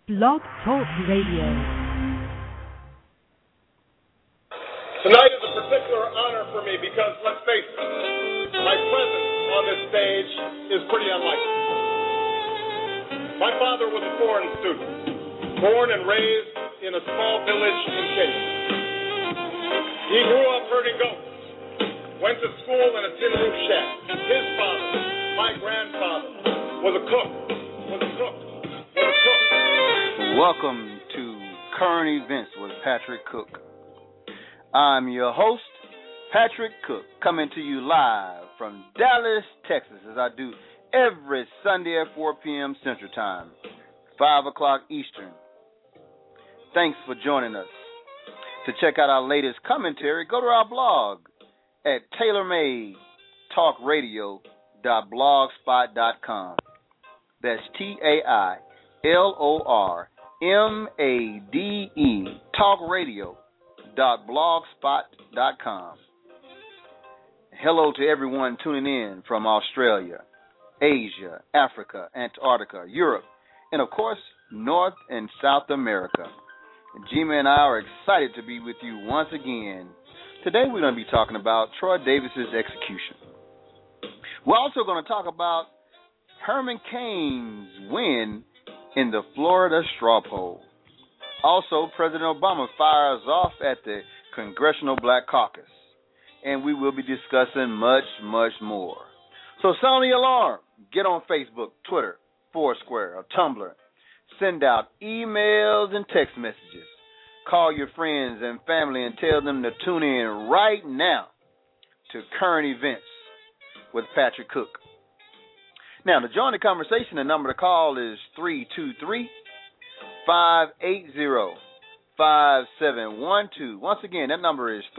Blog Talk Radio. Tonight is a particular honor for me because, let's face it, my presence on this stage is pretty unlikely. My father was a foreign student, born and raised in a small village in Kenya. He grew up herding goats, went to school in a tin roof shack. His father, my grandfather, was a cook. Welcome to Current Events with Patrick Cook. I'm your host, Patrick Cook, coming to you live from Dallas, Texas, as I do every Sunday at 4 p.m. Central Time, 5 o'clock Eastern. Thanks for joining us. To check out our latest commentary, go to our blog at tailormade.blogspot.com. That's TAILORMADE, talkradio.blogspot.com. Hello to everyone tuning in from Australia, Asia, Africa, Antarctica, Europe, and of course, North and South America. Jima and I are excited to be with you once again. Today we're going to be talking about Troy Davis's execution. We're also going to talk about Herman Cain's win in the Florida straw poll. Also, President Obama fires off at the Congressional Black Caucus. And we will be discussing much, much more. So sound the alarm. Get on Facebook, Twitter, Foursquare, or Tumblr. Send out emails and text messages. Call your friends and family and tell them to tune in right now to Current Events with Patrick Cook. Now, to join the conversation, the number to call is 323-580-5712. Once again, that number is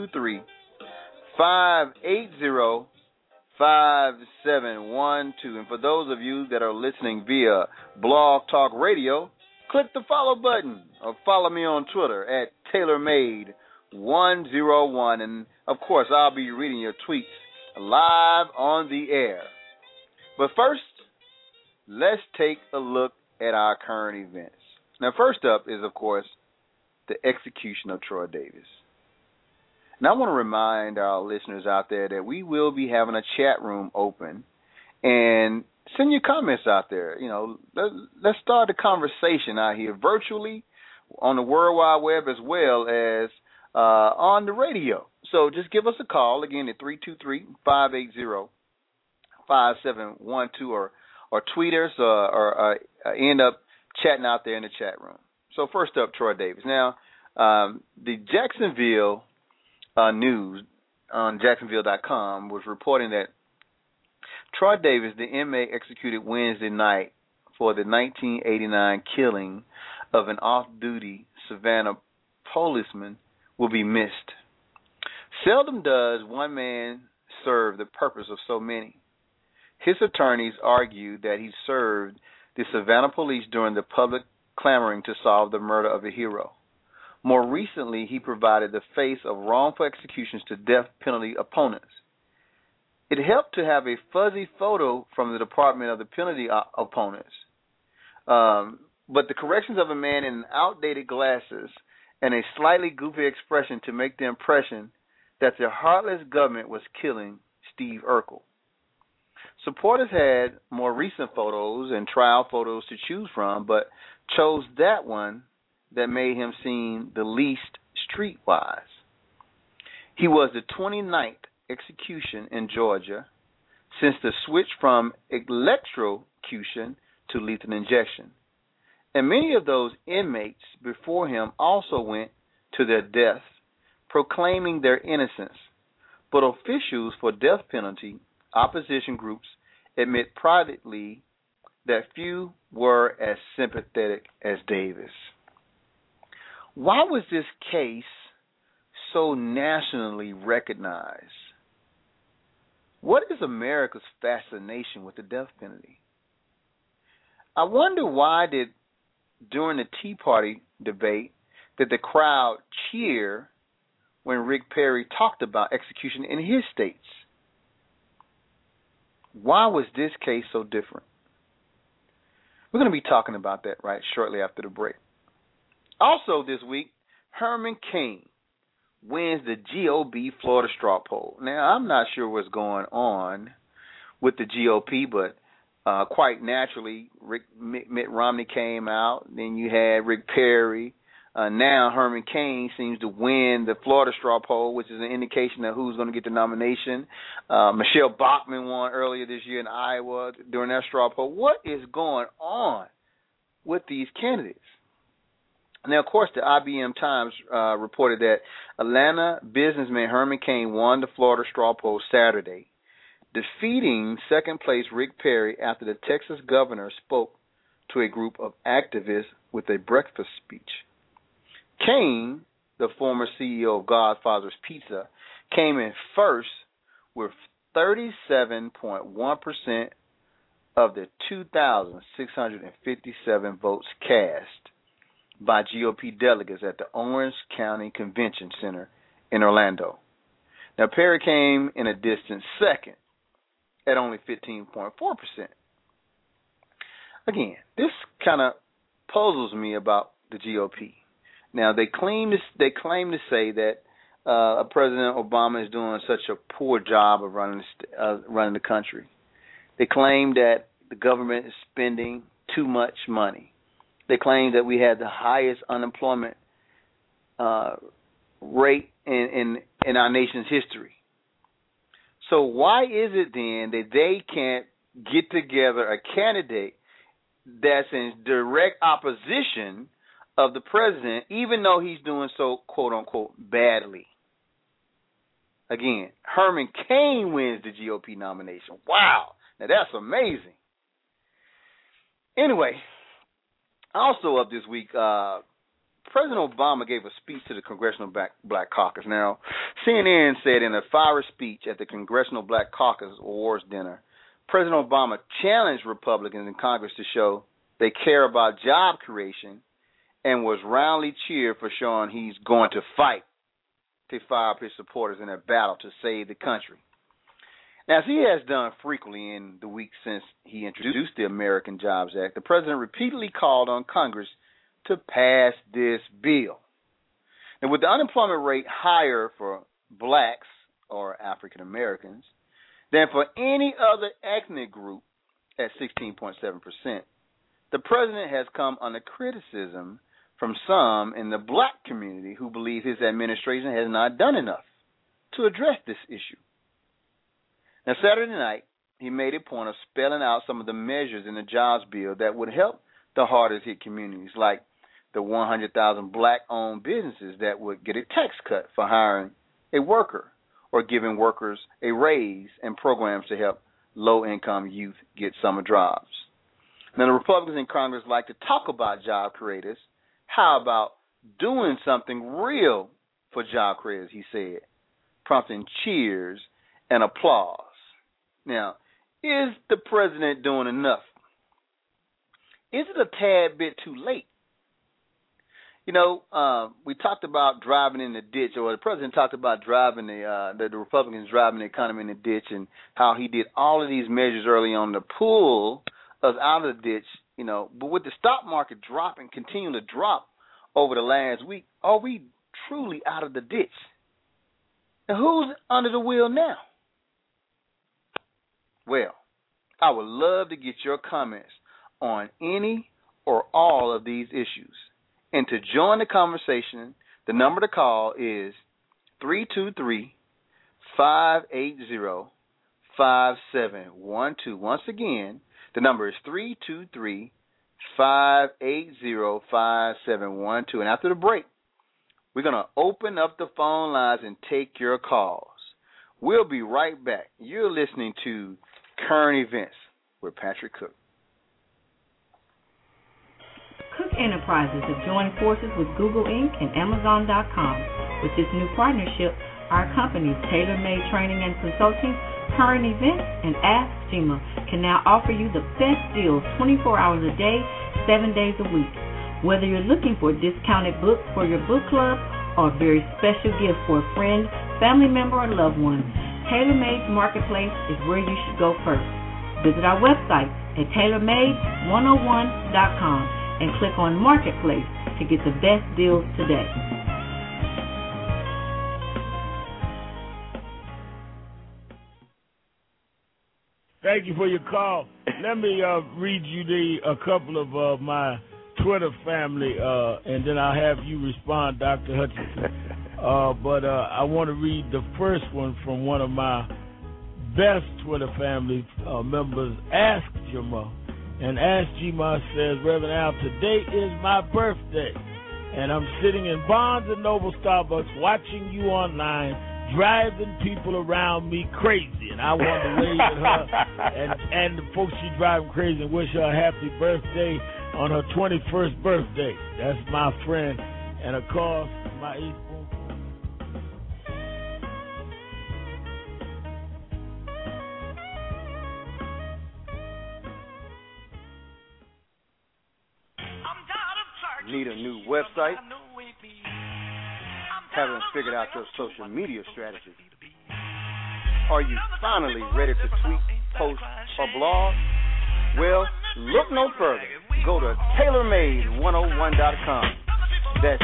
323-580-5712. And for those of you that are listening via Blog Talk Radio, click the follow button or follow me on Twitter at TaylorMade101. And, of course, I'll be reading your tweets live on the air. But first, let's take a look at our current events. Now, first up is, of course, the execution of Troy Davis. Now, I want to remind our listeners out there that we will be having a chat room open, and send your comments out there. You know, let's start the conversation out here virtually on the World Wide Web as well as on the radio. So just give us a call, again, at 323-580-5712 or tweet us or end up chatting out there in the chat room. So first up, Troy Davis. Now, the Jacksonville News on Jacksonville.com was reporting that Troy Davis, the inmate executed Wednesday night for the 1989 killing of an off-duty Savannah policeman, will be missed. Seldom does one man serve the purpose of so many. His attorneys argued that he served the Savannah police during the public clamoring to solve the murder of a hero. More recently, he provided the face of wrongful executions to death penalty opponents. It helped to have a fuzzy photo from the Department of the Penalty opponents. But the corrections of a man in outdated glasses and a slightly goofy expression to make the impression that the heartless government was killing Steve Urkel. Supporters had more recent photos and trial photos to choose from, but chose that one that made him seem the least streetwise. He was the 29th execution in Georgia since the switch from electrocution to lethal injection. And many of those inmates before him also went to their death, proclaiming their innocence. But officials for death penalty opposition groups admit privately that few were as sympathetic as Davis. Why was this case so nationally recognized? What is America's fascination with the death penalty? I wonder why did, during the Tea Party debate, did the crowd cheer when Rick Perry talked about execution in his states? Why was this case so different? We're going to be talking about that right shortly after the break. Also this week, Herman Cain wins the GOP Florida straw poll. Now, I'm not sure what's going on with the GOP, but quite naturally, Mitt Romney came out. Then you had Rick Perry. Now Herman Cain seems to win the Florida straw poll, which is an indication of who's going to get the nomination. Michelle Bachmann won earlier this year in Iowa during that straw poll. What is going on with these candidates? Now, of course, the IBM Times reported that Atlanta businessman Herman Cain won the Florida straw poll Saturday, defeating second-place Rick Perry after the Texas governor spoke to a group of activists with a breakfast speech. Cain, the former CEO of Godfather's Pizza, came in first with 37.1% of the 2,657 votes cast by GOP delegates at the Orange County Convention Center in Orlando. Now, Perry came in a distant second at only 15.4%. Again, this kind of puzzles me about the GOP. Now, they claim to say that President Obama is doing such a poor job of running the country. They claim that the government is spending too much money. They claim that we had the highest unemployment rate in our nation's history. So why is it then that they can't get together a candidate that's in direct opposition of the president, even though he's doing so, quote unquote, badly? Again, Herman Cain wins the GOP nomination. Wow, now that's amazing. Anyway, also up this week, President Obama gave a speech to the Congressional Black Caucus. Now, CNN said in a fiery speech at the Congressional Black Caucus Awards dinner, President Obama challenged Republicans in Congress to show they care about job creation and was roundly cheered for showing he's going to fight to fire up his supporters in their battle to save the country. Now, as he has done frequently in the weeks since he introduced the American Jobs Act, the president repeatedly called on Congress to pass this bill. Now, with the unemployment rate higher for blacks or African Americans than for any other ethnic group at 16.7%, the president has come under criticism from some in the black community who believe his administration has not done enough to address this issue. Now, Saturday night, he made a point of spelling out some of the measures in the jobs bill that would help the hardest hit communities, like the 100,000 black-owned businesses that would get a tax cut for hiring a worker or giving workers a raise, and programs to help low-income youth get summer jobs. Now, the Republicans in Congress like to talk about job creators. How about doing something real for job creators, he said, prompting cheers and applause. Now, is the president doing enough? Is it a tad bit too late? You know, we talked about driving in the ditch, or the president talked about driving the Republicans driving the economy in the ditch, and how he did all of these measures early on to pull us out of the ditch, you know. But with the stock market dropping, continuing to drop over the last week, are we truly out of the ditch? And who's under the wheel now? Well, I would love to get your comments on any or all of these issues. And to join the conversation, the number to call is 323-580-5712. Once again, the number is 323-580-5712. And after the break, we're going to open up the phone lines and take your calls. We'll be right back. You're listening to Current Events with Patrick Cook. Cook Enterprises have joined forces with Google Inc. and Amazon.com. With this new partnership, our companies, Tailor-Made Training and Consulting, Current Events, and Ask Gma, can now offer you the best deals 24 hours a day, 7 days a week. Whether you're looking for a discounted book for your book club or a very special gift for a friend, family member, or loved one, Tailor-Made's Marketplace is where you should go first. Visit our website, at TaylorMade101.com and click on Marketplace to get the best deals today. Thank you for your call. Let me read you a couple of my Twitter family, and then I'll have you respond, Dr. Hutchinson. But I want to read the first one from one of my best Twitter family members, Ask Jama. And Ask Jama says, Reverend Al, today is my birthday, and I'm sitting in Barnes & Noble Starbucks watching you online, driving people around me crazy. And I want to wave at her and the folks she driving crazy and wish her a happy birthday on her 21st birthday. That's my friend. And, of course, my East Boom. Need a new website? Haven't figured out your social media strategy? Are you finally ready to tweet, post, or blog? Well, look no further. Go to TaylorMade101.com. That's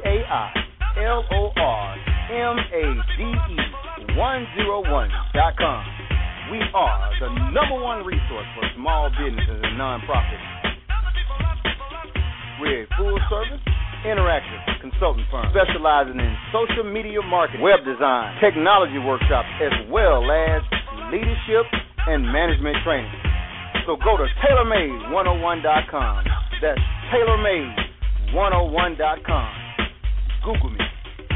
TaylorMade101.com. We are the #1 resource for small businesses and nonprofits. We're a full-service, interactive consulting firm specializing in social media marketing, web design, technology workshops, as well as leadership and management training. So go to TaylorMade101.com. That's TaylorMade101.com. Google me.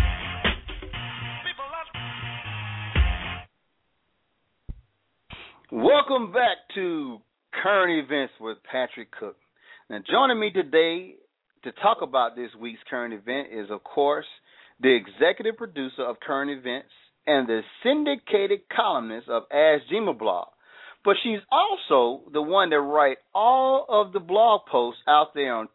Welcome back to Current Events with Patrick Cook. Now, joining me today to talk about this week's current event is, of course, the executive producer of Current Events and the syndicated columnist of Ask Jima blog. But she's also the one that writes all of the blog posts out there on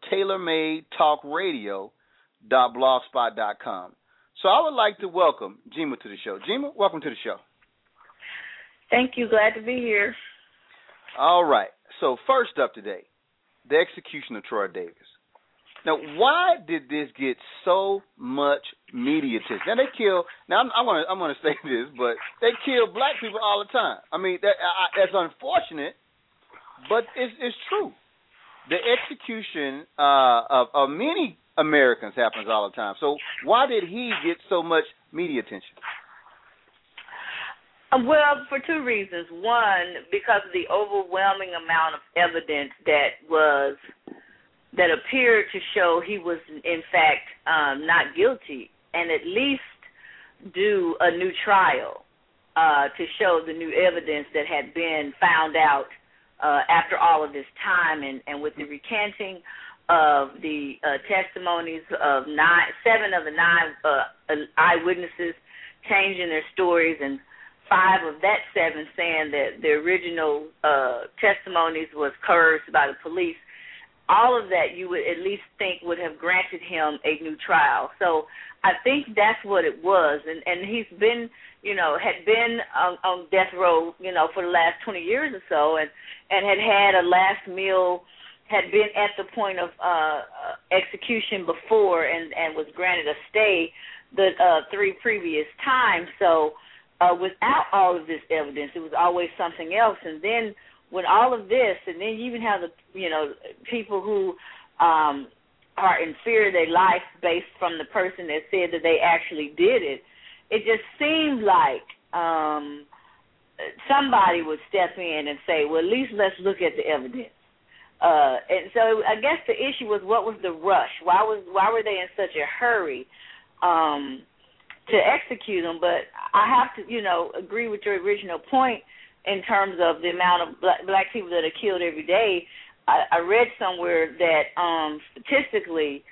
TaylorMadeTalkRadio.blogspot.com. So I would like to welcome Jima to the show. Jima, welcome to the show. Thank you. Glad to be here. All right. So first up today, the execution of Troy Davis. Now, why did this get so much media attention? Now, they kill. Now, I'm going to say this, but they kill black people all the time. I mean, that's unfortunate, but it's true. The execution of many Americans happens all the time. So, why did he get so much media attention? Well, for two reasons. One, because of the overwhelming amount of evidence that appeared to show he was, in fact, not guilty, and at least do a new trial to show the new evidence that had been found out after all of this time, and with the recanting of the testimonies of 7 of the 9 eyewitnesses changing their stories, and 5 of that 7 saying that the original testimonies was coerced by the police. All of that you would at least think would have granted him a new trial. So I think that's what it was. And he's been, had been on death row, for the last 20 years or so, and had a last meal, had been at the point of execution before and was granted a stay the 3 previous times. So without all of this evidence, it was always something else. And then when all of this, and then you even have the, people who are in fear of their life based from the person that said that they actually did it, it just seemed like somebody would step in and say, well, at least let's look at the evidence. And so I guess the issue was, what was the rush? Why were they in such a hurry to execute them? But I have to, agree with your original point in terms of the amount of black people that are killed every day. I read somewhere that statistically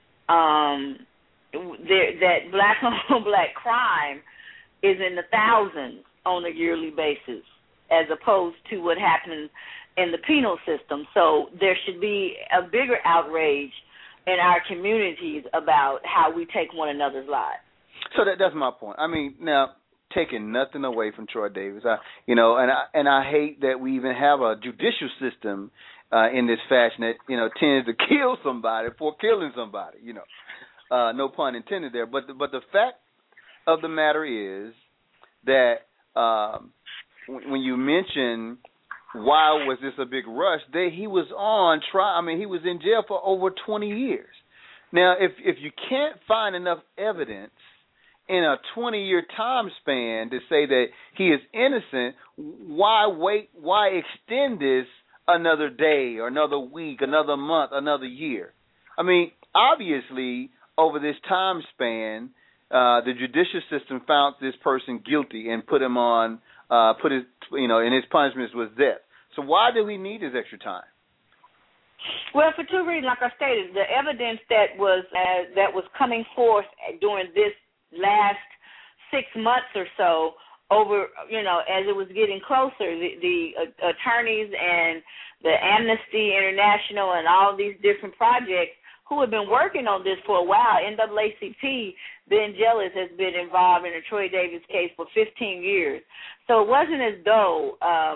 that black on black crime is in the thousands on a yearly basis, as opposed to what happens in the penal system. So there should be a bigger outrage in our communities about how we take one another's lives. So that's my point. I mean, now, taking nothing away from Troy Davis. I hate that we even have a judicial system in this fashion that tends to kill somebody for killing somebody. No pun intended there. But the fact of the matter is that when you mention why was this a big rush, he was on trial. I mean, he was in jail for over 20 years. Now, if you can't find enough evidence in a 20-year time span to say that he is innocent, why wait? Why extend this another day or another week, another month, another year? I mean, obviously, over this time span, the judicial system found this person guilty and put him on, and his punishment was death. So why do we need this extra time? Well, for two reasons, like I stated, the evidence that was coming forth during this last 6 months or so, over as it was getting closer, the attorneys and the Amnesty International and all these different projects who have been working on this for a while. NAACP, Ben Jealous, has been involved in the Troy Davis case for 15 years. So it wasn't as though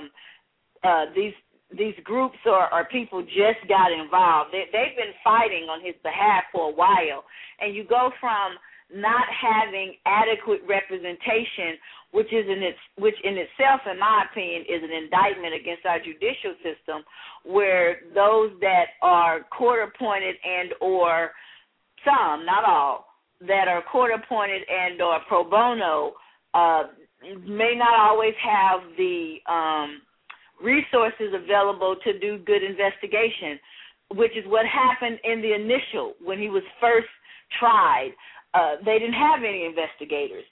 these groups or people just got involved. They've been fighting on his behalf for a while. And you go from not having adequate representation, which in itself, in my opinion, is an indictment against our judicial system, where those that are court-appointed and or some, not all, that are court-appointed and or pro bono may not always have the resources available to do good investigation, which is what happened in the initial, when he was first tried. They didn't have any investigators,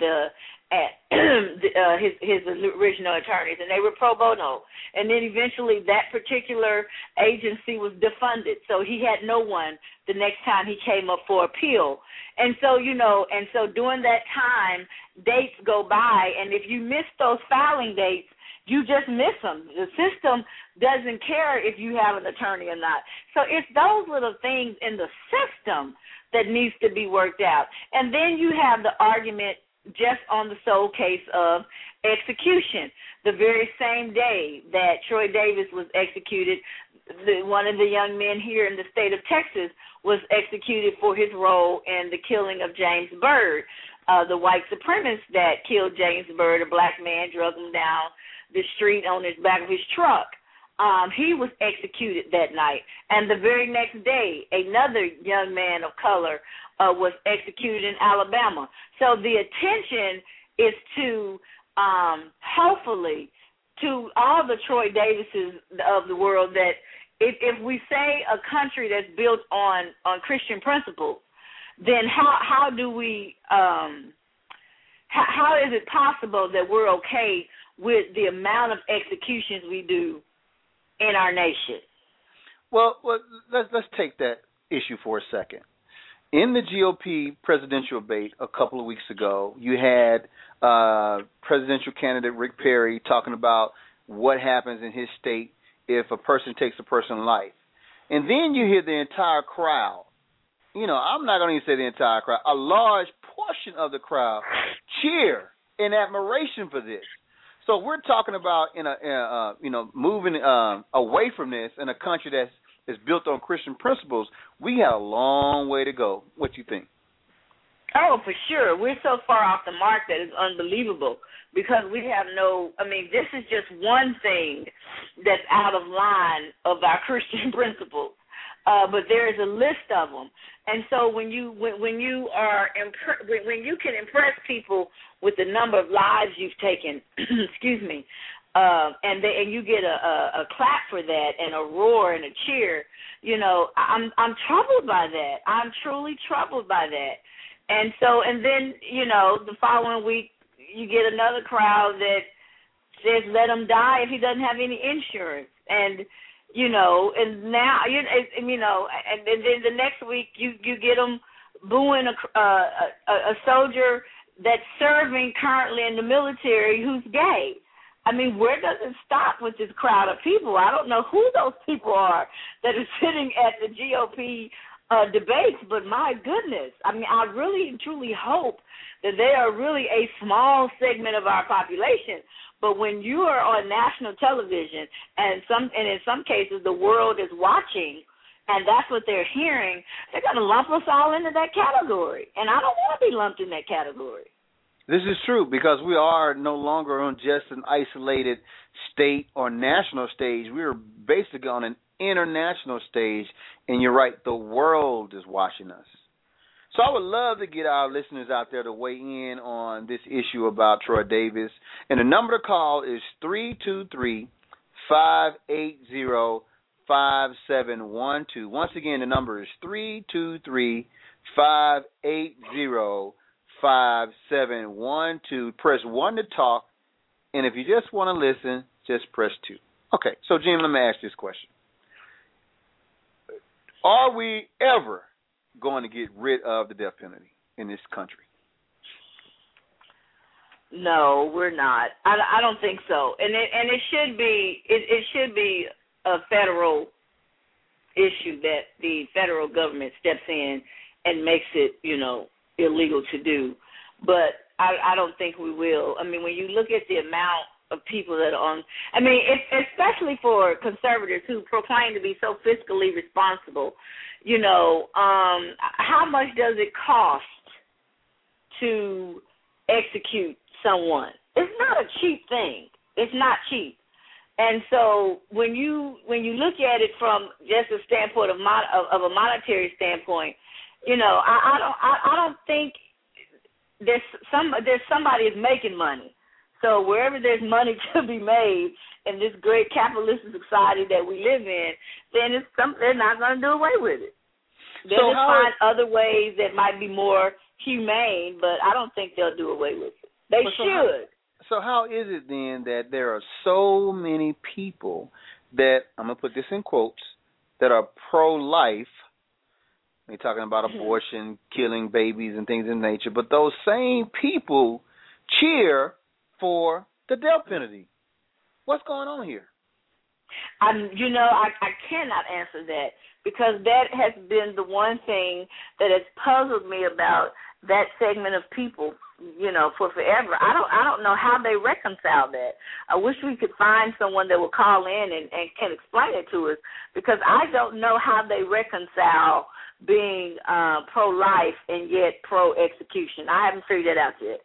his original attorneys, and they were pro bono. And then eventually that particular agency was defunded, so he had no one the next time he came up for appeal. And so, during that time, dates go by, and if you miss those filing dates, you just miss them. The system doesn't care if you have an attorney or not. So it's those little things in the system that needs to be worked out. And then you have the argument just on the sole case of execution. The very same day that Troy Davis was executed, one of the young men here in the state of Texas was executed for his role in the killing of James Byrd, the white supremacist that killed James Byrd, a black man, drug him down the street on the back of his truck. He was executed that night. And the very next day, another young man of color was executed in Alabama. So the attention is to, hopefully, to all the Troy Davises of the world, that if we say a country that's built on Christian principles, then how do we, how is it possible that we're okay with the amount of executions we do in our nation? Well, let's take that issue for a second. In the GOP presidential debate a couple of weeks ago, you had presidential candidate Rick Perry talking about what happens in his state if a person takes a person's life. And then you hear the entire crowd, I'm not going to even say the entire crowd, a large portion of the crowd cheer in admiration for this. So we're talking about moving away from this in a country that is built on Christian principles. We have a long way to go. What do you think? Oh, for sure. We're so far off the mark that it's unbelievable, because we have this is just one thing that's out of line of our Christian principles. But there is a list of them, and so when you can impress people with the number of lives you've taken, excuse me, and you get a clap for that and a roar and a cheer, I'm troubled by that. I'm truly troubled by that, and then the following week you get another crowd that says let him die if he doesn't have any insurance, and now and then the next week you get them booing a soldier that's serving currently in the military who's gay. I mean, where does it stop with this crowd of people? I don't know who those people are that are sitting at the GOP debates, but my goodness, I mean, I really truly hope that they are really a small segment of our population. But when you are on national television, and in some cases the world is watching, and that's what they're hearing, they're going to lump us all into that category, and I don't want to be lumped in that category. This is true because we are no longer on just an isolated state or national stage. We are basically on an international stage, and you're right, the world is watching us. So I would love to get our listeners out there to weigh in on this issue about Troy Davis. And the number to call is 323-580-5712. Once again, the number is 323-580-5712. Press 1 to talk, and if you just want to listen, just press 2. Okay, so Jim, let me ask this question. Are we ever going to get rid of the death penalty in this country? No, we're not. I don't think so. And it should be a federal issue that the federal government steps in and makes it, illegal to do. But I don't think we will. I mean, when you look at the amount of people that are on, I mean, especially for conservatives who proclaim to be so fiscally responsible, how much does it cost to execute someone? It's not a cheap thing. It's not cheap. And so when you look at it from just a standpoint of a monetary standpoint, I don't think there's somebody is making money. So wherever there's money to be made in this great capitalistic society that we live in, then they're not going to do away with it. They'll just find other ways that might be more humane, but I don't think they'll do away with it. They should. So how is it then that there are so many people that, I'm going to put this in quotes, that are pro-life? They're talking about abortion, killing babies and things of nature, but those same people cheer for the death penalty. What's going on here? I cannot answer that because that has been the one thing that has puzzled me about that segment of people, for forever. I don't know how they reconcile that. I wish we could find someone that will call in and can explain it to us because I don't know how they reconcile being pro-life and yet pro-execution. I haven't figured that out yet.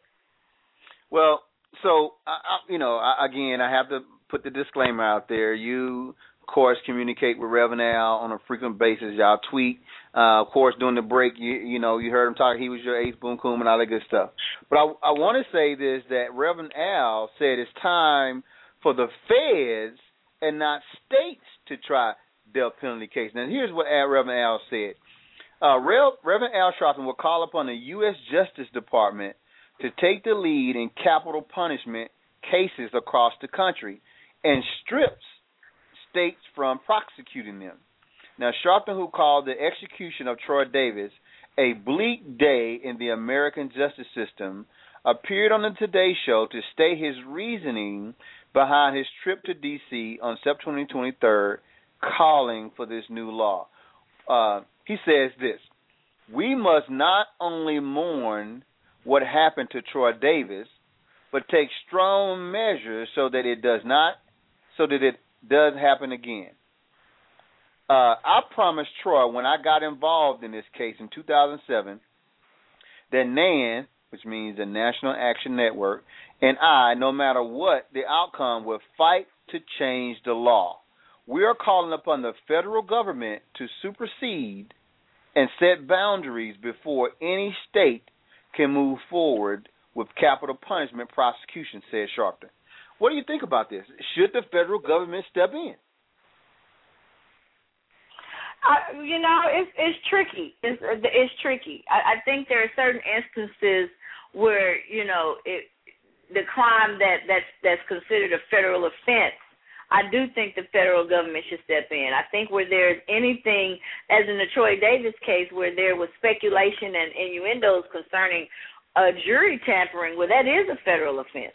Well, so, again, I have to put the disclaimer out there. You, of course, communicate with Reverend Al on a frequent basis. Y'all tweet. Of course, during the break, you heard him talk. He was your ace, boom, coom, and all that good stuff. But I want to say this, that Reverend Al said it's time for the feds and not states to try death penalty case. Now, here's what Reverend Al said. Reverend Al Sharpton will call upon the U.S. Justice Department to take the lead in capital punishment cases across the country and strips states from prosecuting them. Now, Sharpton, who called the execution of Troy Davis a bleak day in the American justice system, appeared on the Today Show to state his reasoning behind his trip to D.C. on September 23rd, calling for this new law. He says this: "We must not only mourn what happened to Troy Davis, but take strong measures so that it does happen again. I promised Troy when I got involved in this case in 2007 that NAN, which means the National Action Network, and I, no matter what the outcome, would fight to change the law. We are calling upon the federal government to supersede and set boundaries before any state can move forward with capital punishment prosecution," said Sharpton. What do you think about this? Should the federal government step in? It's tricky. It's tricky. I think there are certain instances where the crime that's considered a federal offense, I do think the federal government should step in. I think where there's anything, as in the Troy Davis case, where there was speculation and innuendos concerning jury tampering, well, that is a federal offense.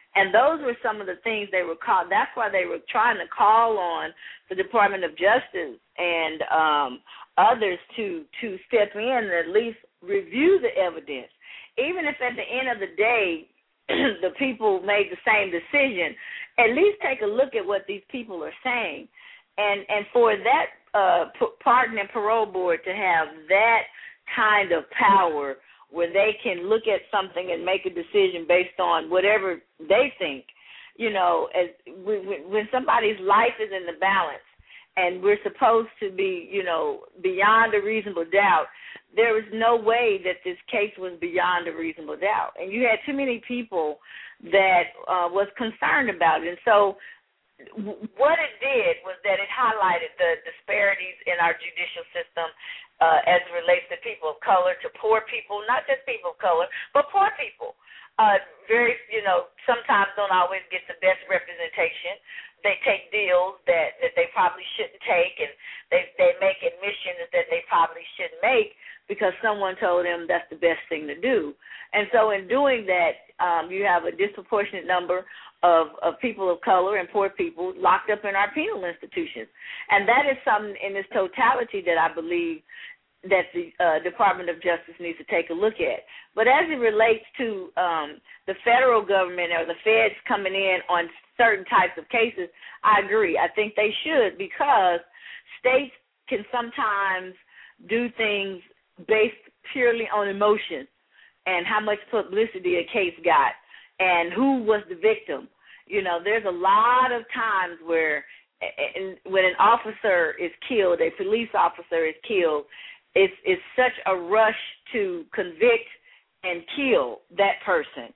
And those were some of the things they were called. That's why they were trying to call on the Department of Justice and others to step in and at least review the evidence. Even if at the end of the day the people made the same decision, at least take a look at what these people are saying. And for that pardon and parole board to have that kind of power where they can look at something and make a decision based on whatever they think, as when somebody's life is in the balance and we're supposed to be, beyond a reasonable doubt, there was no way that this case was beyond a reasonable doubt. And you had too many people that was concerned about it. And so what it did was that it highlighted the disparities in our judicial system as it relates to people of color, to poor people, not just people of color, but poor people. Sometimes don't always get the best representation. They take deals that they probably shouldn't take, and they make admissions that they probably shouldn't make because someone told them that's the best thing to do. And so in doing that, you have a disproportionate number of people of color and poor people locked up in our penal institutions. And that is something in its totality that I believe that the Department of Justice needs to take a look at. But as it relates to the federal government or the feds coming in on certain types of cases, I agree. I think they should, because states can sometimes do things based purely on emotion and how much publicity a case got and who was the victim. There's a lot of times where when an officer is killed, a police officer is killed, it's such a rush to convict and kill that person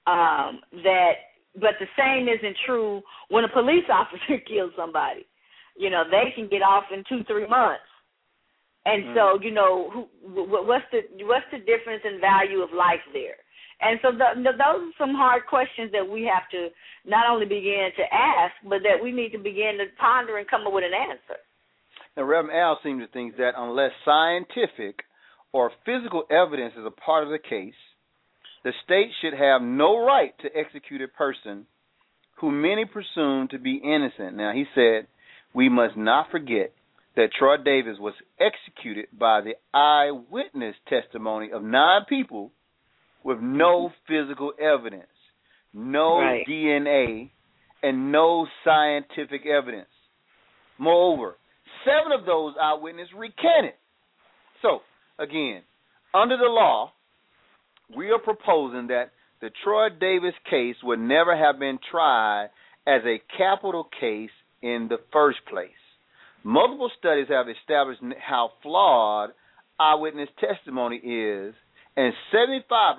but the same isn't true when a police officer kills somebody. They can get off in 2-3 months. And so, what's the difference in value of life there? And so those are some hard questions that we have to not only begin to ask, but that we need to begin to ponder and come up with an answer. Now, Reverend Al seems to think that unless scientific or physical evidence is a part of the case, the state should have no right to execute a person who many presume to be innocent. Now, he said, we must not forget that Troy Davis was executed by the eyewitness testimony of 9 people with no physical evidence, no DNA, and no scientific evidence. Moreover, 7 of those eyewitnesses recanted. So, again, under the law, we are proposing that the Troy Davis case would never have been tried as a capital case in the first place. Multiple studies have established how flawed eyewitness testimony is, and 75%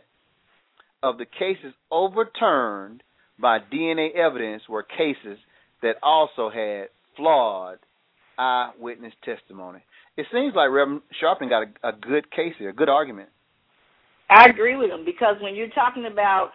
of the cases overturned by DNA evidence were cases that also had flawed eyewitness testimony. It seems like Reverend Sharpton got a good case here, a good argument. I agree with him, because when you're talking about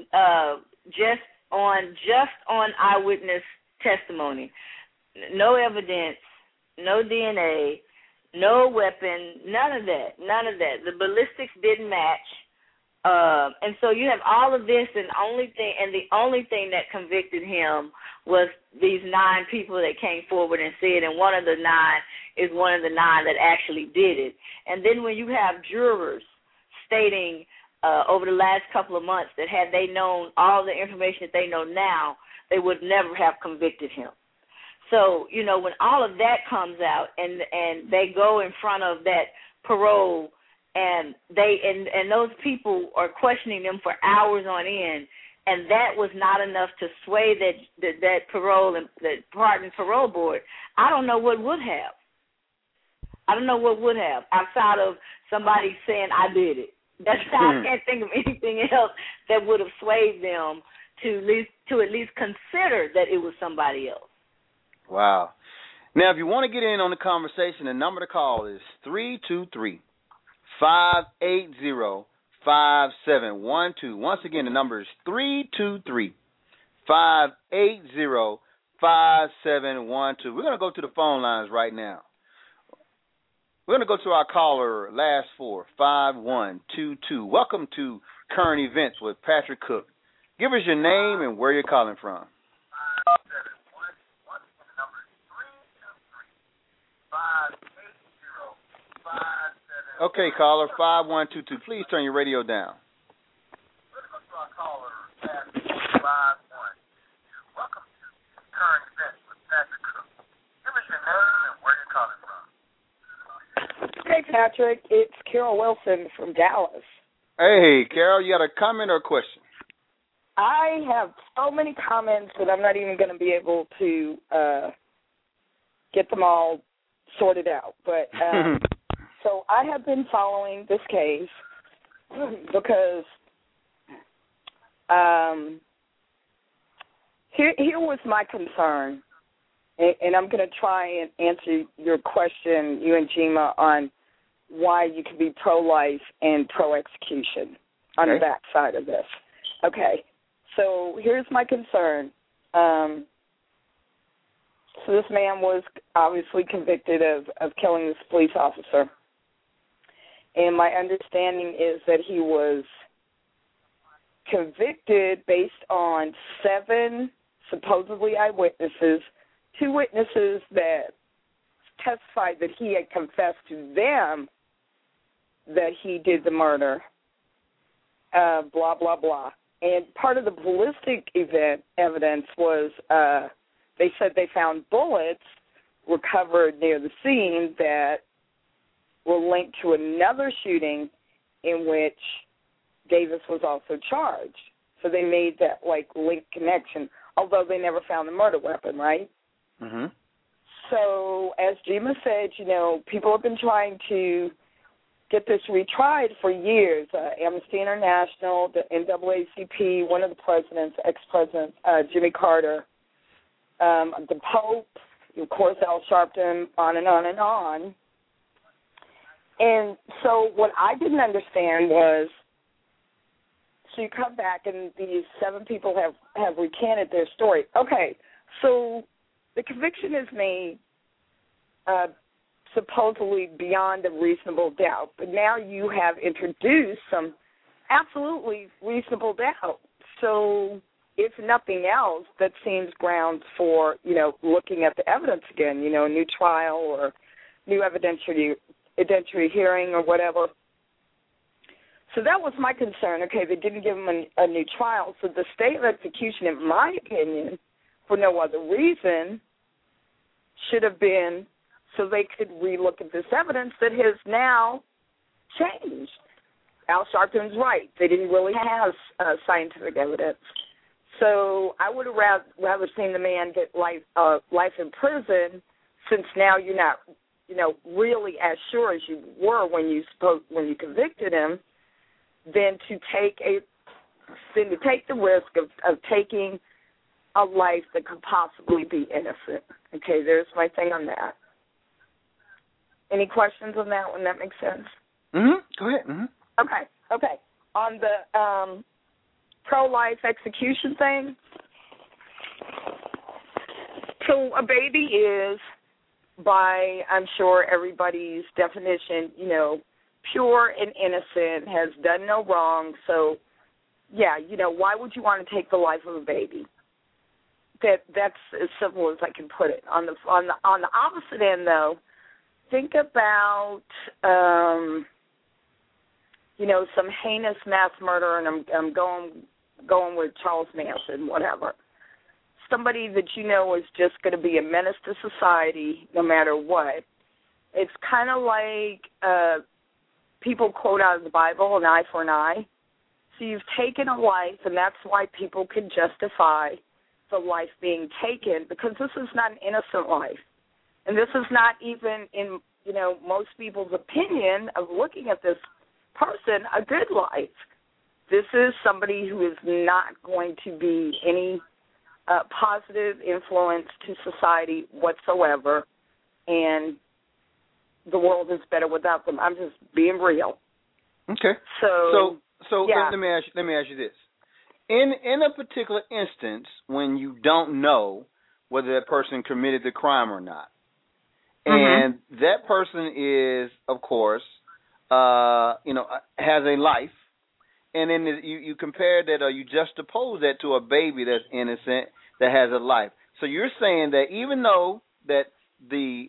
just on eyewitness testimony, no evidence, no DNA, no weapon, none of that. The ballistics didn't match. And so you have all of this, and the only thing that convicted him was these 9 people that came forward and said, and one of the 9 is one of the 9 that actually did it. And then when you have jurors stating over the last couple of months that had they known all the information that they know now, they would never have convicted him. So, when all of that comes out and they go in front of that parole, and those people are questioning them for hours on end, and that was not enough to sway that parole and that pardon parole board, I don't know what would have. Outside of somebody saying I did it. I can't think of anything else that would have swayed them to at least consider that it was somebody else. Wow. Now, if you want to get in on the conversation, the number to call is 323-580-5712. Once again, the number is 323-580-5712. We're going to go to the phone lines right now. We're going to go to our caller, last 4, 5122. Welcome to Current Events with Patrick Cook Give us your name and where you're calling from. Okay, caller 5122. Please turn your radio down. Welcome to Current Events with Patrick Cook. Give us your name and where you're calling from. Hey, Patrick. It's Carol Wilson from Dallas. Hey, Carol, you got a comment or a question? I have so many comments that I'm not even going to be able to get them all sorted out. But so I have been following this case because here was my concern, and I'm going to try and answer your question, you and Jima, on why you can be pro-life and pro-execution on the back side of this. Okay, so here's my concern. So this man was obviously convicted of killing this police officer, and my understanding is that he was convicted based on 7 supposedly eyewitnesses, 2 witnesses that testified that he had confessed to them that he did the murder, blah, blah, blah. And part of the ballistic evidence was they said they found bullets recovered near the scene that were linked to another shooting in which Davis was also charged. So they made that, link connection, although they never found the murder weapon, right? Mm-hmm. So, as Jima said, people have been trying to get this retried for years. Amnesty International, the NAACP, one of the presidents, ex-presidents, Jimmy Carter, the Pope, of course, Al Sharpton, on and on and on. And so what I didn't understand was, so you come back and these 7 people have recanted their story. Okay, so the conviction is made supposedly beyond a reasonable doubt, but now you have introduced some absolutely reasonable doubt. So if nothing else, that seems grounds for, looking at the evidence again, a new trial or new evidentiary hearing or whatever. So that was my concern. Okay, they didn't give him a new trial. So the state of execution, in my opinion, for no other reason, should have been so they could relook at this evidence that has now changed. Al Sharpton's right. They didn't really have scientific evidence. So I would have rather seen the man get life in prison, since now you're not, really as sure as you were when you convicted him, than to take the risk of taking a life that could possibly be innocent. Okay, there's my thing on that. Any questions on that one? That makes sense? Mm-hmm. Go ahead. Mm-hmm. Okay. On the pro-life execution thing, so a baby is, by, I'm sure, everybody's definition, pure and innocent, has done no wrong. So, yeah, why would you want to take the life of a baby? That's as simple as I can put it. On the opposite end, though, think about some heinous mass murder, and I'm going with Charles Manson, whatever. Somebody that is just going to be a menace to society no matter what. It's kind of like people quote out of the Bible, an eye for an eye. So you've taken a life, and that's why people can justify the life being taken, because this is not an innocent life. And this is not even, in most people's opinion of looking at this person, a good life. This is somebody who is not going to be any positive influence to society whatsoever, and the world is better without them. I'm just being real. Okay. So yeah. Let me ask you this: in a particular instance, when you don't know whether that person committed the crime or not, and that person is, of course, has a life, and then you compare that, or you juxtapose that to a baby that's innocent that has a life. So you're saying that even though that the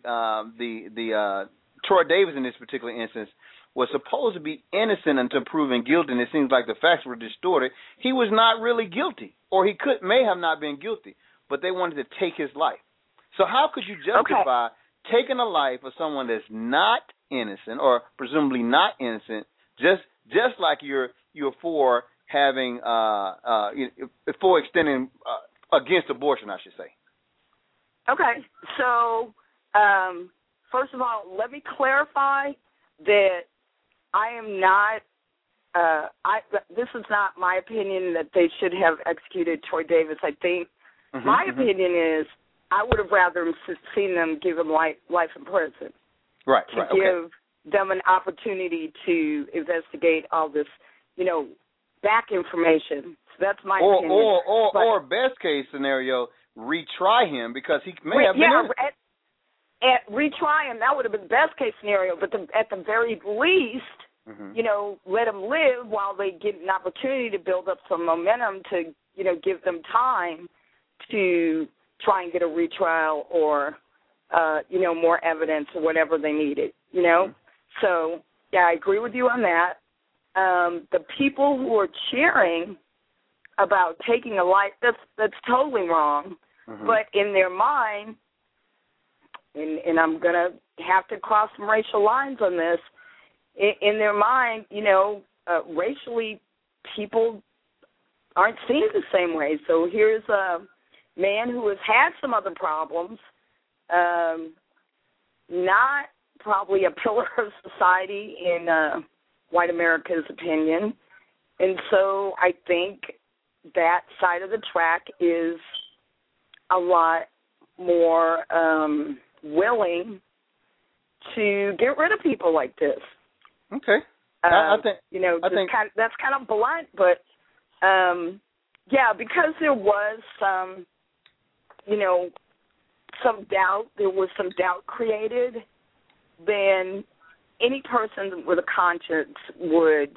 Troy Davis in this particular instance was supposed to be innocent until proven guilty, and it seems like the facts were distorted, he was not really guilty, or he may have not been guilty, but they wanted to take his life. So how could you justify taking a life of someone that's not innocent, or presumably not innocent, just like you're for having for extending against abortion, I should say? Okay, so first of all, let me clarify that I am not. This is not my opinion that they should have executed Troy Davis. I think my opinion is I would have rather seen them give him life in prison. Right. To give them an opportunity to investigate all this, back information. So that's my opinion. Or best case scenario, retry him because he may have been innocent. Retry him, that would have been the best case scenario, but at the very least, let them live while they get an opportunity to build up some momentum to, give them time to try and get a retrial or, more evidence or whatever they needed, So, yeah, I agree with you on that. The people who are cheering about taking a life, that's totally wrong. But in their mind, and I'm going to have to cross some racial lines on this, in their mind, racially, people aren't seen the same way. So here's a man who has had some other problems, not probably a pillar of society in white America's opinion. And so I think that side of the track is a lot more willing to get rid of people like this. Okay. I think that's kind of blunt, but because there was some, some doubt. There was some doubt created. Then any person with a conscience would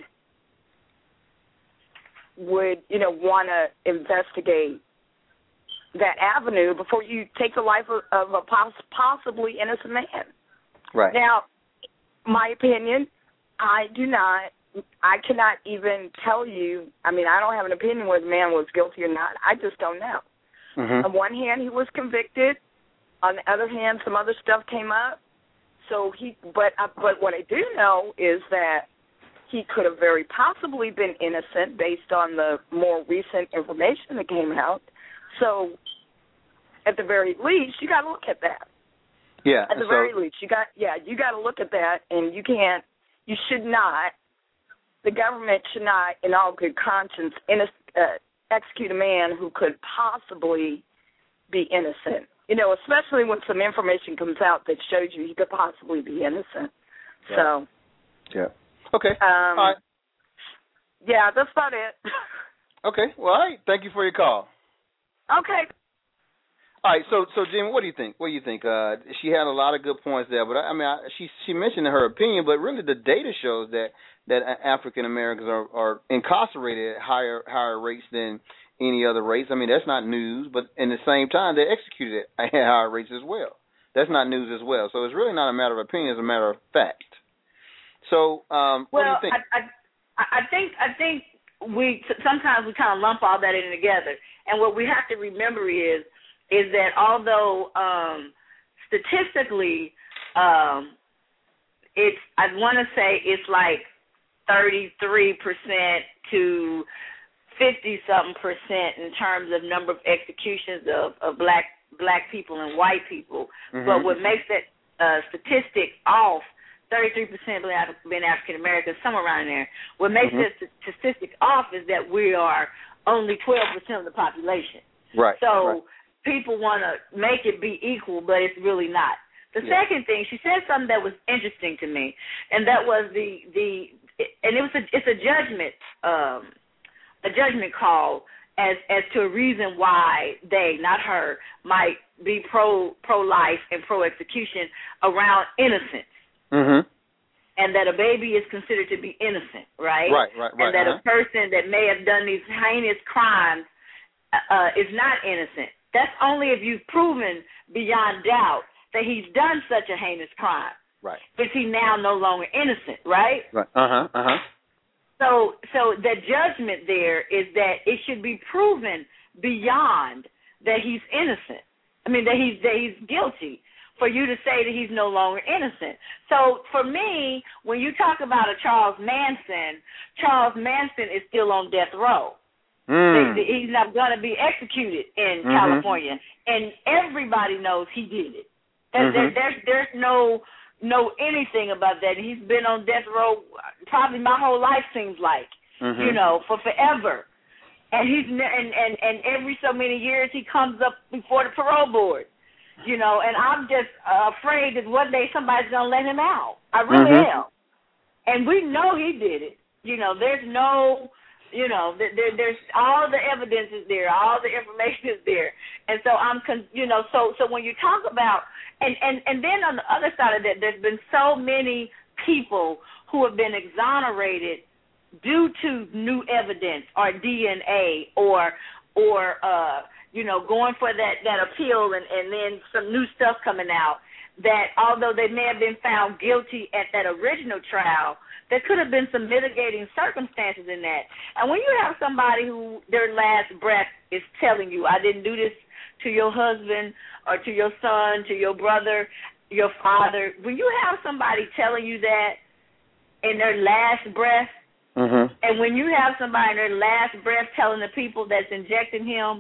want to investigate that avenue before you take the life of a possibly innocent man. Right. Now, my opinion, I cannot even tell you, I don't have an opinion whether the man was guilty or not. I just don't know. On one hand, he was convicted. On the other hand, some other stuff came up. So but what I do know is that he could have very possibly been innocent based on the more recent information that came out. So, at the very least, you got to look at that. Yeah. At the very least, you got to look at that, and you should not. The government should not, in all good conscience, execute a man who could possibly be innocent. Especially when some information comes out that shows you he could possibly be innocent. Yeah. So. Yeah. Okay. All right. Yeah, that's about it. Okay. Well, all right. Thank you for your call. Okay. All right. So Jimmy, what do you think? She had a lot of good points there, but she mentioned her opinion, but really the data shows that African Americans are incarcerated at higher rates than any other race. That's not news, but in the same time, they're executed at higher rates as well. That's not news as well. So it's really not a matter of opinion; it's a matter of fact. So, what do you think? I think sometimes we kind of lump all that in together, and what we have to remember is that although statistically, I want to say it's like 33% to 50-something% in terms of number of executions of black people and white people. But what makes that statistic off, 33% being African American, somewhere around there. What makes that statistic off is that we are only 12% of the population. Right. So people want to make it be equal, but it's really not. The second thing, she said something that was interesting to me, and that was it's a judgment call as to a reason why they, not her, might be pro-life and pro-execution around innocence. and that a baby is considered to be innocent, right? Right. And that a person that may have done these heinous crimes is not innocent. That's only if you've proven beyond doubt that he's done such a heinous crime. Right. Is he now no longer innocent, right? Right. So the judgment there is that it should be proven beyond that he's innocent. I mean, that he's guilty for you to say that he's no longer innocent. So for me, when you talk about a Charles Manson is still on death row. He's not going to be executed in California, and everybody knows he did it. There's no anything about that. He's been on death row probably my whole life, seems like, for forever. And and every so many years he comes up before the parole board, and I'm just afraid that one day somebody's going to let him out. I really am. And we know he did it. There's no, there's all the evidence is there, all the information is there. And so so when you talk about, and then on the other side of that, there's been so many people who have been exonerated due to new evidence or DNA or going for that appeal and then some new stuff coming out, that although they may have been found guilty at that original trial, there could have been some mitigating circumstances in that. And when you have somebody who their last breath is telling you, I didn't do this to your husband or to your son, to your brother, your father, when you have somebody telling you that in their last breath, and when you have somebody in their last breath telling the people that's injecting him,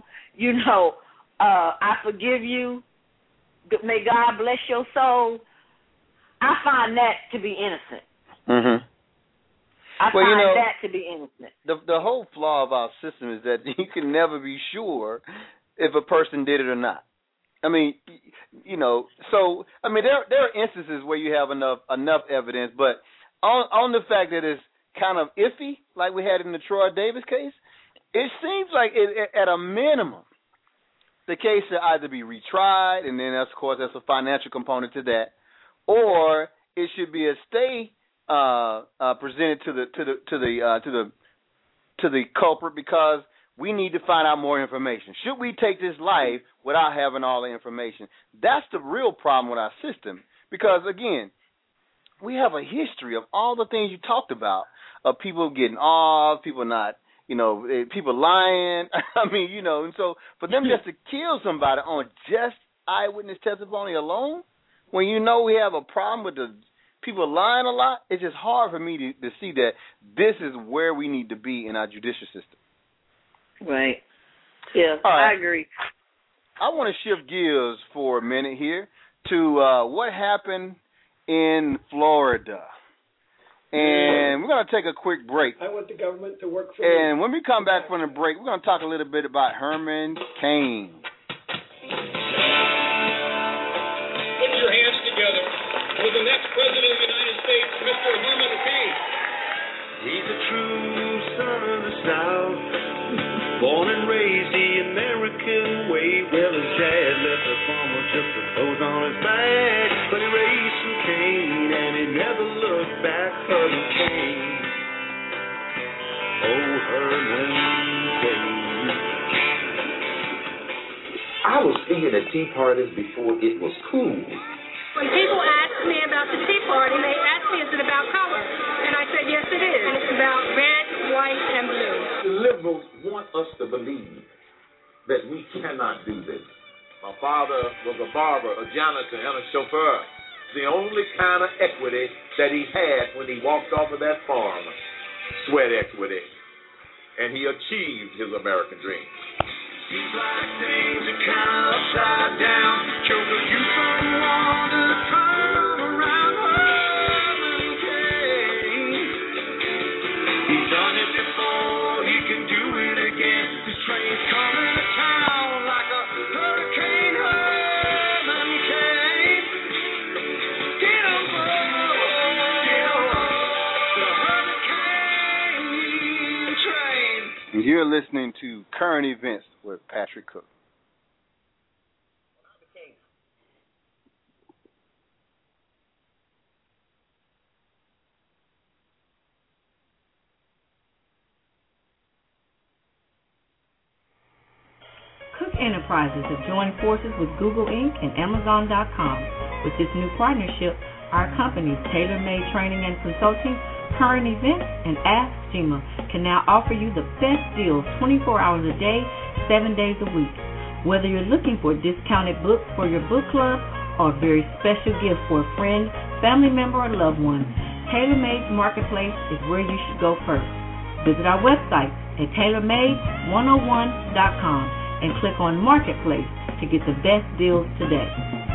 I forgive you, may God bless your soul, I find that to be innocent. I find that to be innocent. The whole flaw of our system is that you can never be sure if a person did it or not. I mean, there are instances where you have enough evidence, but on the fact that it's kind of iffy, like we had in the Troy Davis case, it seems like at a minimum, the case should either be retried, and then of course there's a financial component to that, or it should be a stay presented to the culprit because we need to find out more information. Should we take this life without having all the information? That's the real problem with our system, because again, we have a history of all the things you talked about, of people getting off, people not, people lying. I mean, and so for them just to kill somebody on just eyewitness testimony alone, when we have a problem with the people lying a lot, it's just hard for me to see that this is where we need to be in our judicial system. Right. Yeah, right. I agree. I want to shift gears for a minute here to what happened in Florida. And we're going to take a quick break. I want the government to work for And when we come back from the break, we're going to talk a little bit about Herman Cain. Put your hands together for the next President of the United States, Mr. Herman Cain. He's a true son of the South, born and raised the American way. Well, his dad left the farmer just to clothes on his back, but he raised some cane and he never looked back. Herman Cain, oh Herman Cain. I was thinking of tea parties before it was cool. When people ask me about the Tea Party, they ask me, is it about color? And I said, yes, it is. And it's about red, white, and blue. The liberals want us to believe that we cannot do this. My father was a barber, a janitor, and a chauffeur. The only kind of equity that he had when he walked off of that farm, sweat equity. And he achieved his American dream. Seems like things are kind of upside down. Children, you don't want to turn around. Herman Cain, he's done it before, he can do it again. This train's coming to town like a hurricane. Herman Cain, get on board, the Hurricane train. You're listening to Current Events with Patrick Cook. Enterprises have joined forces with Google Inc. and Amazon.com. With this new partnership, our companies, Tailor Made Training and Consulting, Current Events, and Ask Jima, can now offer you the best deals 24 hours a day, 7 days a week. Whether you're looking for discounted books for your book club or a very special gift for a friend, family member, or loved one, Tailor Made's Marketplace is where you should go first. Visit our website at tailormade101.com and click on Marketplace to get the best deals today.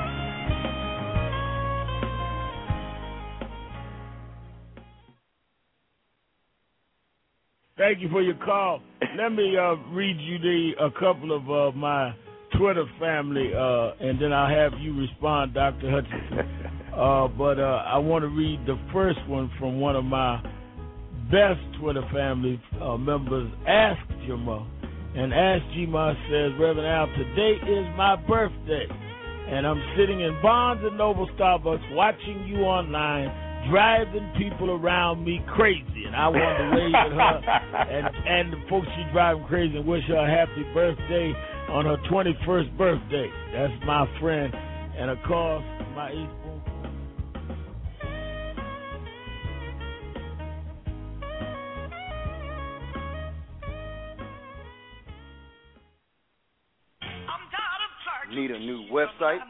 Thank you for your call. Let me read you a couple of my Twitter family, and then I'll have you respond, Dr. Hutchinson. But I want to read the first one from one of my best Twitter family members, Ask Jima. And Ask Jima says, Reverend Al, today is my birthday, and I'm sitting in Barnes & Noble Starbucks watching you online, driving people around me crazy. And I want to wave at her and the folks she's driving crazy and wish her a happy birthday on her 21st birthday. That's my friend. And, of course, my East Need a new website?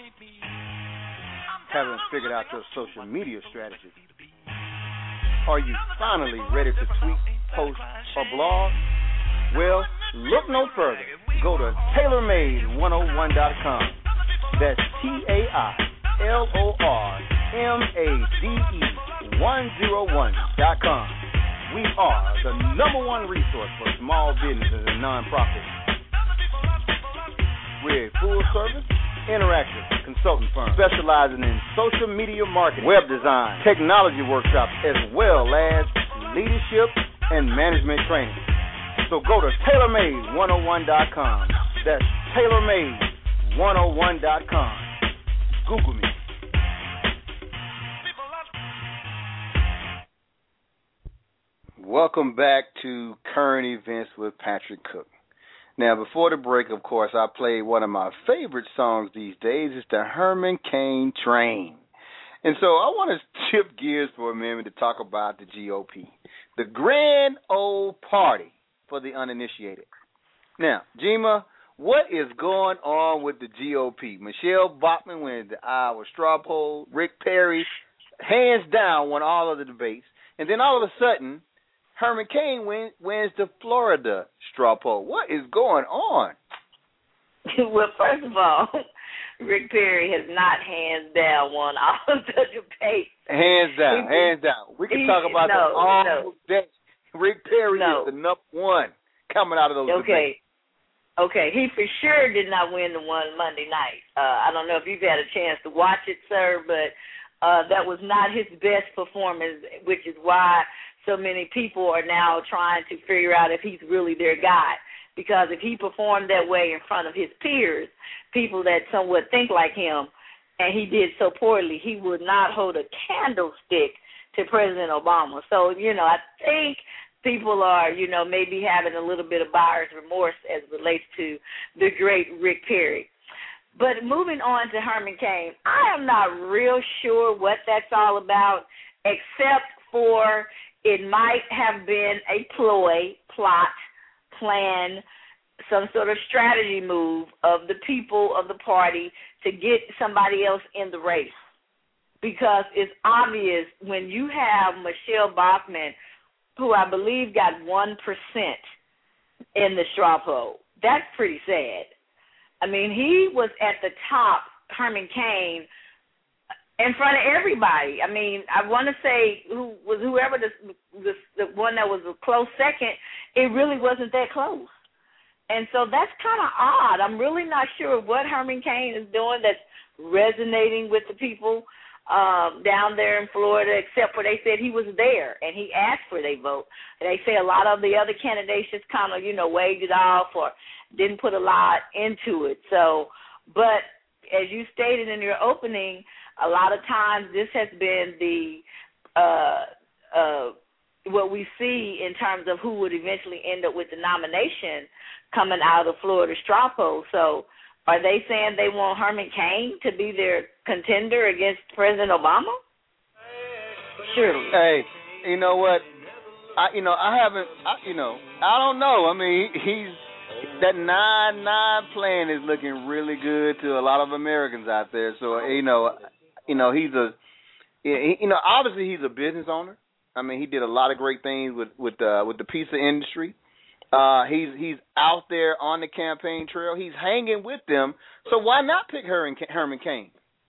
Haven't figured out your social media strategy? Are you finally ready to tweet, post, or blog? Well, look no further. Go to TailorMade101.com. That's TailorMade101.com. We are the #1 resource for small businesses and nonprofits. We're a full-service, interactive consulting firm specializing in social media marketing, web design, technology workshops, as well as leadership and management training. So go to TailorMade101.com. That's TailorMade101.com. Google me. Welcome back to Current Events with Patrick Cook. Now, before the break, of course, I played one of my favorite songs these days. It's the Herman Cain Train. And so I want to shift gears for a minute to talk about the GOP, the grand old party for the uninitiated. Now, Jima, what is going on with the GOP? Michelle Bachmann wins the Iowa straw poll. Rick Perry, hands down, won all of the debates. And then all of a sudden, Herman Cain wins the Florida straw poll. What is going on? Well, first of all, Rick Perry has not hands down won all of the debates. Hands down. We can talk about that all day. Rick Perry is the #1 coming out of those debates. Okay, he for sure did not win the one Monday night. I don't know if you've had a chance to watch it, sir, but that was not his best performance, which is why so many people are now trying to figure out if he's really their guy. Because if he performed that way in front of his peers, people that somewhat think like him, and he did so poorly, he would not hold a candlestick to President Obama. So, I think people are, maybe having a little bit of buyer's remorse as it relates to the great Rick Perry. But moving on to Herman Cain, I am not real sure what that's all about, except for it might have been a plot, plan, some sort of strategy move of the people of the party to get somebody else in the race. Because it's obvious when you have Michelle Bachmann, who I believe got 1% in the straw poll. That's pretty sad. I mean, he was at the top, Herman Cain, in front of everybody. I mean, I want to say whoever the one that was a close second, it really wasn't that close. And so that's kind of odd. I'm really not sure what Herman Cain is doing that's resonating with the people down there in Florida, except for they said he was there and he asked for their vote. And they say a lot of the other candidates just kind of, waved it off or didn't put a lot into it. So, but as you stated in your opening, a lot of times this has been what we see in terms of who would eventually end up with the nomination coming out of the Florida straw poll. So are they saying they want Herman Cain to be their contender against President Obama? Surely. Hey, you know what? I don't know. I mean, that 9-9 plan is looking really good to a lot of Americans out there. So obviously he's a business owner. I mean, he did a lot of great things with the pizza industry. He's out there on the campaign trail. He's hanging with them. So why not pick Herman Cain?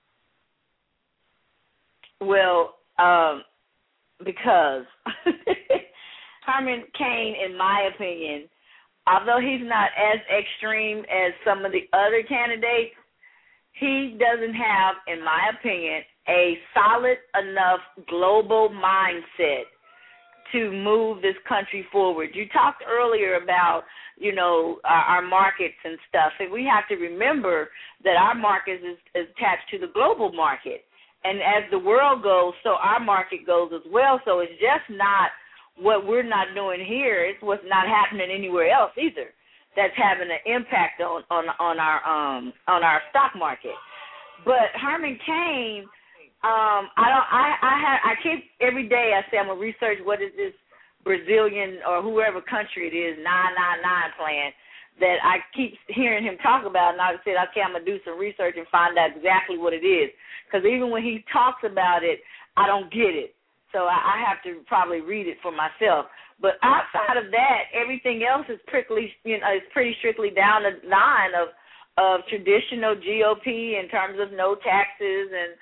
Well, because Herman Cain, in my opinion, although he's not as extreme as some of the other candidates, he doesn't have, in my opinion, a solid enough global mindset to move this country forward. You talked earlier about, our markets and stuff, and we have to remember that our market is attached to the global market. And as the world goes, so our market goes as well. So it's just not what we're not doing here. It's what's not happening anywhere else either that's having an impact on our stock market. But Herman Cain, I keep every day I say I'm gonna research what is this Brazilian or whoever country it is 999 plan that I keep hearing him talk about, and I said, okay, I'm gonna do some research and find out exactly what it is, because even when he talks about it, I don't get it. So I have to probably read it for myself. But outside of that, everything else is pretty strictly down the line of traditional GOP in terms of no taxes and,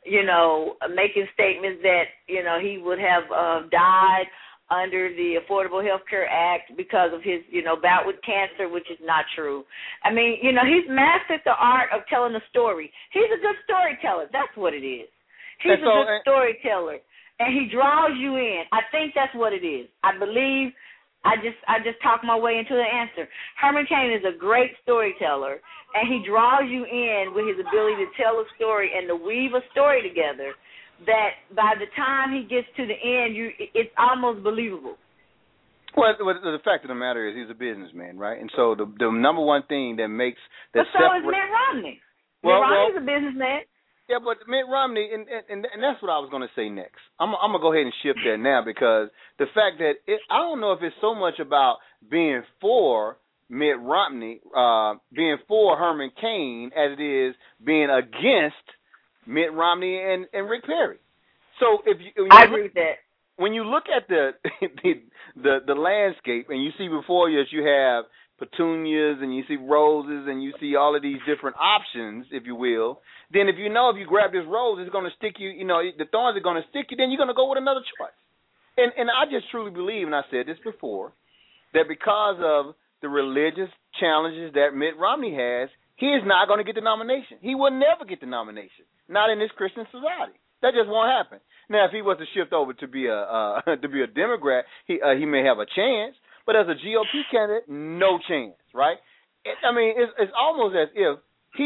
making statements that, he would have died under the Affordable Health Care Act because of his, bout with cancer, which is not true. I mean, he's mastered the art of telling a story. He's a good storyteller. That's what it is. He's a good storyteller. And he draws you in. I think that's what it is. I believe I just talked my way into the answer. Herman Cain is a great storyteller, and he draws you in with his ability to tell a story and to weave a story together that by the time he gets to the end, it's almost believable. Well, the fact of the matter is he's a businessman, right? And so the number one thing that makes that so is Mitt Romney. Mitt Romney's a businessman. Yeah, but Mitt Romney, and that's what I was going to say next. I'm going to go ahead and shift there now, because the fact that I don't know if it's so much about being for Mitt Romney, being for Herman Cain, as it is being against Mitt Romney and Rick Perry. So I agree with that. When you look at the landscape and you see before you that you have petunias and you see roses and you see all of these different options, if you will, then if you grab this rose, it's going to stick you, the thorns are going to stick you, then you're going to go with another choice. And I just truly believe, and I said this before, that because of the religious challenges that Mitt Romney has, he is not going to get the nomination. He will never get the nomination, not in this Christian society. That just won't happen. Now, if he was to shift over to be a Democrat, he may have a chance. But as a GOP candidate, no chance, right? It's almost as if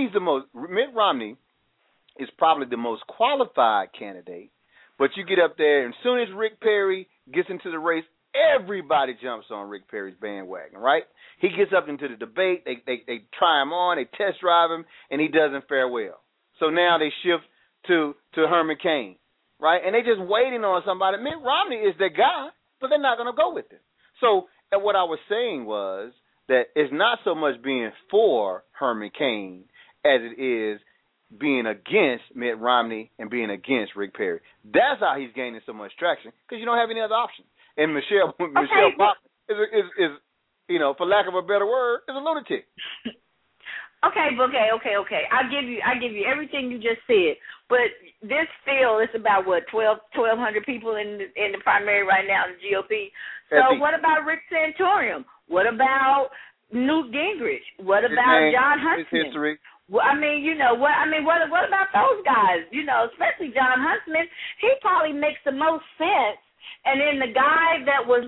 Mitt Romney is probably the most qualified candidate, but you get up there, and as soon as Rick Perry gets into the race, everybody jumps on Rick Perry's bandwagon, right? He gets up into the debate, they try him on, they test drive him, and he doesn't fare well. So now they shift to Herman Cain, right? And they just waiting on somebody. Mitt Romney is their guy, but they're not going to go with him. So what I was saying was that it's not so much being for Herman Cain as it is being against Mitt Romney and being against Rick Perry. That's how he's gaining so much traction, because you don't have any other option. And Michelle Bachmann is for lack of a better word, is a lunatic. Okay. I'll give you everything you just said. But this field is about 1,200 people in the primary right now in the GOP. So what about Rick Santorum? What about Newt Gingrich? What about John Huntsman? History. Well, what about those guys? Especially John Huntsman. He probably makes the most sense. And then the guy that was,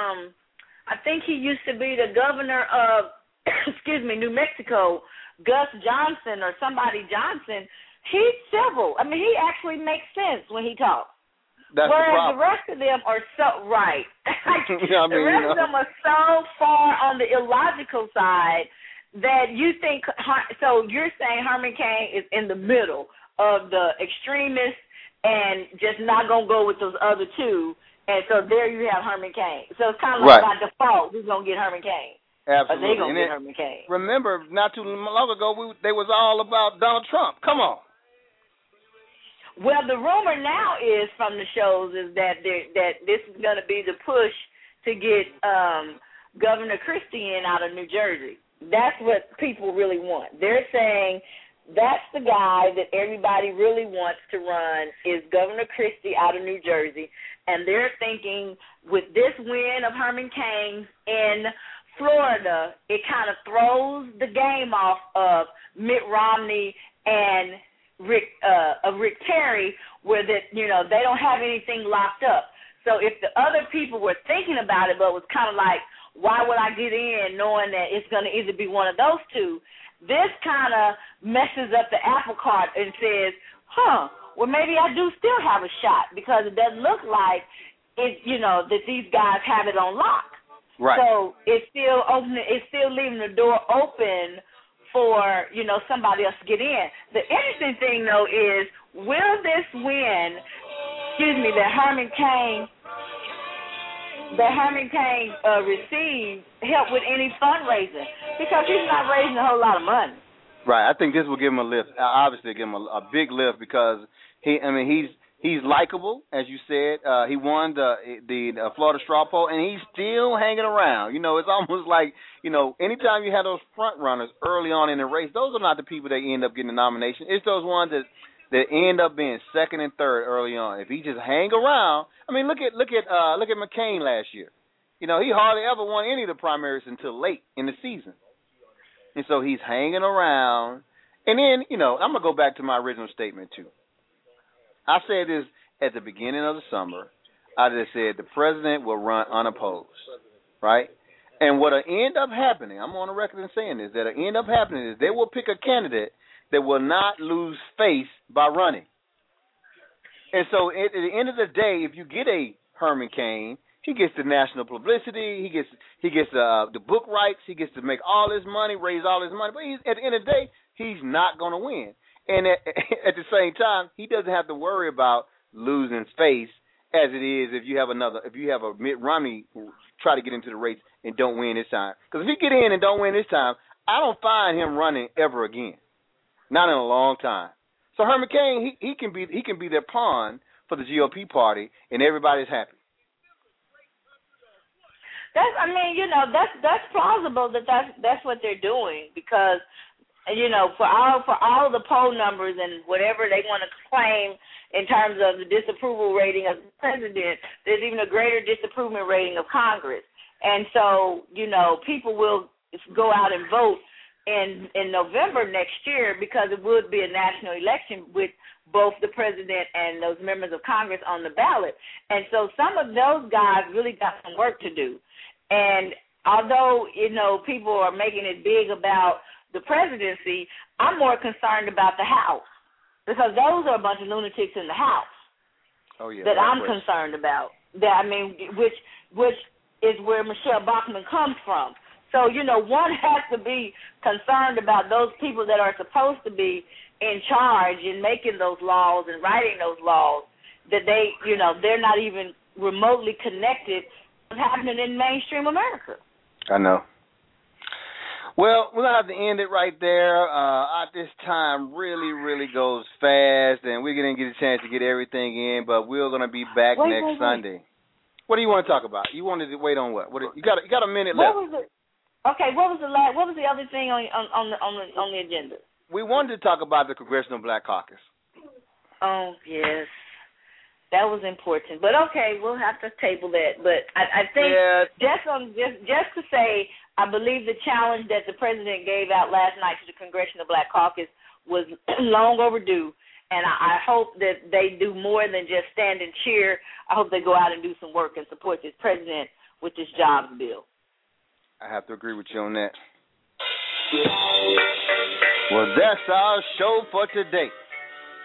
I think he used to be the governor of, New Mexico, Gus Johnson or somebody Johnson. He's civil. He actually makes sense when he talks. That's Whereas the rest of them are so right. The rest of them are so far on the illogical side that you think. So you're saying Herman Cain is in the middle of the extremists and just not gonna go with those other two, and so there you have Herman Cain. So it's kind of like by default, who's gonna get Herman Cain? Absolutely. Or they gonna get Herman Cain. Remember, not too long ago, they was all about Donald Trump. Come on. Well, the rumor now is from the shows is that this is going to be the push to get Governor Christie in out of New Jersey. That's what people really want. They're saying that's the guy that everybody really wants to run is Governor Christie out of New Jersey, and they're thinking with this win of Herman Cain in Florida, it kind of throws the game off of Mitt Romney and Rick Perry, where that they don't have anything locked up. So if the other people were thinking about it, but was kind of like, why would I get in knowing that it's going to either be one of those two? This kind of messes up the apple cart and says, well maybe I do still have a shot because it doesn't look like it, that these guys have it on lock. Right. So it's still open. It's still leaving the door open for somebody else to get in. The interesting thing though is, will this win, that Herman Cain receive help with any fundraising? Because he's not raising a whole lot of money. Right. I think this will give him a lift. Obviously, give him a big lift because he's likable, as you said. He won the Florida straw poll, and he's still hanging around. It's almost like, anytime you have those front runners early on in the race, those are not the people that end up getting the nomination. It's those ones that end up being second and third early on. If he just hang around, look at McCain last year. He hardly ever won any of the primaries until late in the season, and so he's hanging around. And then, I'm gonna go back to my original statement too. I said this at the beginning of the summer. I just said the president will run unopposed, right? And what'll end up happening, I'm on the record in saying this, that'll end up happening is they will pick a candidate that will not lose face by running. And so at the end of the day, if you get a Herman Cain, he gets the national publicity, he gets the book rights, he gets to make all his money, raise all his money, but at the end of the day, he's not going to win. And at the same time, he doesn't have to worry about losing face as it is if you have a Mitt Romney try to get into the race and don't win this time. Because if he get in and don't win this time, I don't find him running ever again, not in a long time. So Herman Cain, he can be their pawn for the GOP party, and everybody's happy. That's plausible that's what they're doing because. For all the poll numbers and whatever they want to claim in terms of the disapproval rating of the president, there's even a greater disapproval rating of Congress. And so, people will go out and vote in November next year because it would be a national election with both the president and those members of Congress on the ballot. And so some of those guys really got some work to do. And although, people are making it big about the presidency, I'm more concerned about the House because those are a bunch of lunatics in the House that I'm concerned about. Which is where Michelle Bachmann comes from. So, one has to be concerned about those people that are supposed to be in charge in making those laws and writing those laws that they're not even remotely connected to what's happening in mainstream America. I know. Well, we're going to have to end it right there. This time really, really goes fast, and we're going to get a chance to get everything in, but we're going to be back next Sunday. What do you want to talk about? You wanted to wait on what? You got a minute left. What was the other thing on the agenda? We wanted to talk about the Congressional Black Caucus. Oh, yes. That was important. But okay, we'll have to table that. But I think just to say, I believe the challenge that the president gave out last night to the Congressional Black Caucus was long overdue, and I hope that they do more than just stand and cheer. I hope they go out and do some work and support this president with this jobs bill. I have to agree with you on that. Well, that's our show for today.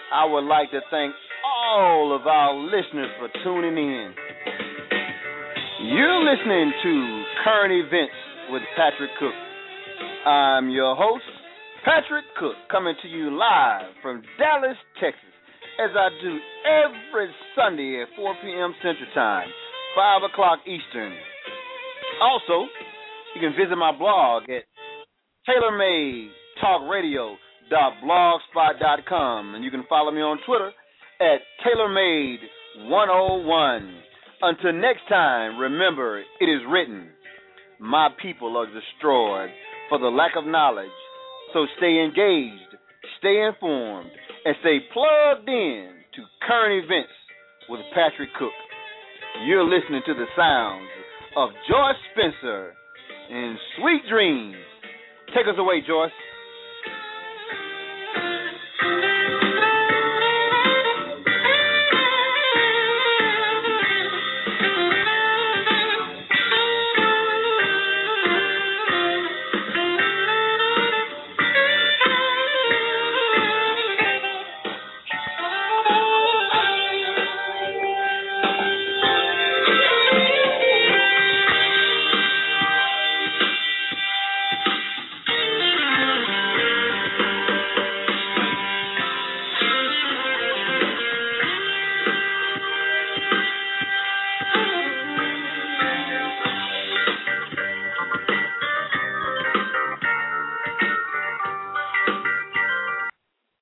I would like to thank all of our listeners for tuning in. You're listening to Current Events with Patrick Cook. I'm your host, Patrick Cook, coming to you live from Dallas, Texas, as I do every Sunday at 4 p.m. Central Time, 5 o'clock Eastern. Also, you can visit my blog at TaylorMadeTalkRadio.blogspot.com, and you can follow me on Twitter at TaylorMade101. Until next time, remember, it is written, my people are destroyed for the lack of knowledge. So stay engaged, stay informed, and stay plugged in to Current Events with Patrick Cook. You're listening to the sounds of Joyce Spencer in Sweet Dreams. Take us away, Joyce.